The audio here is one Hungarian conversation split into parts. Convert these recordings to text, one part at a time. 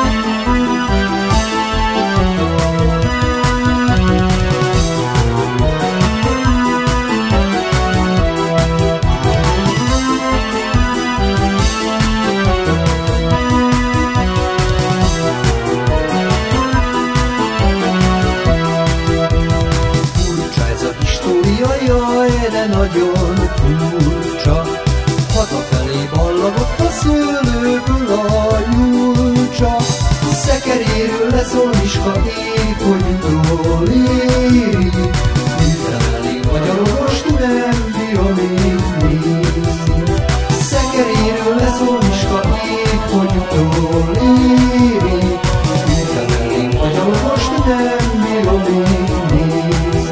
Jaj, de nagyon furcsa, hazafelé ballagott a szőlőből a nyúlcsa. Szekeréről leszól Miska, ékonyúról éri, mivel elég magyarul most nem bírom még nézni. Szekeréről leszól Miska, ékonyúról éri, mivel elég magyarul most nem bírom még nézni.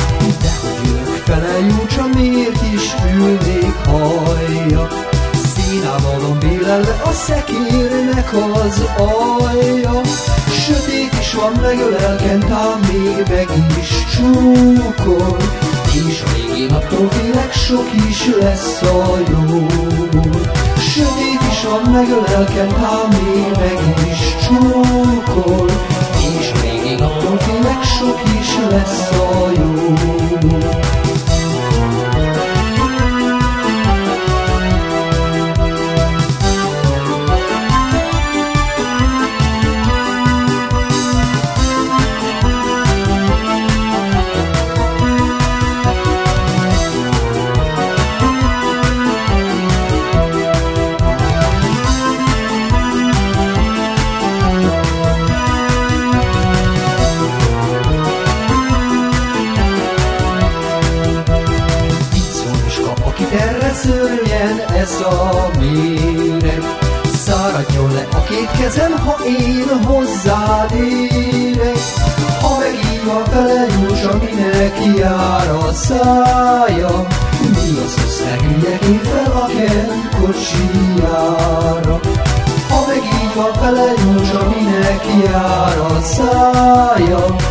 Fele Júcsa, miért is ülnék hallja, színával bélelve a szekérnek az alja. Sötét is van, megölelkent, ám még meg is csúkol, és a végén attól félek, sok is lesz a jó. Sötét is van, megölelkent, ám még meg is csúkol, és a végén attól félek, sok is lesz a jó. Erre szörnyen ez a méreg, száradjon le a két kezem, ha én hozzád érek. Ha meg így van fele Júcsa, minek jár a szája, mi az összehülyek én fel a Kent kocsijára. Ha meg így van fele Júcsa, minek jár a szája,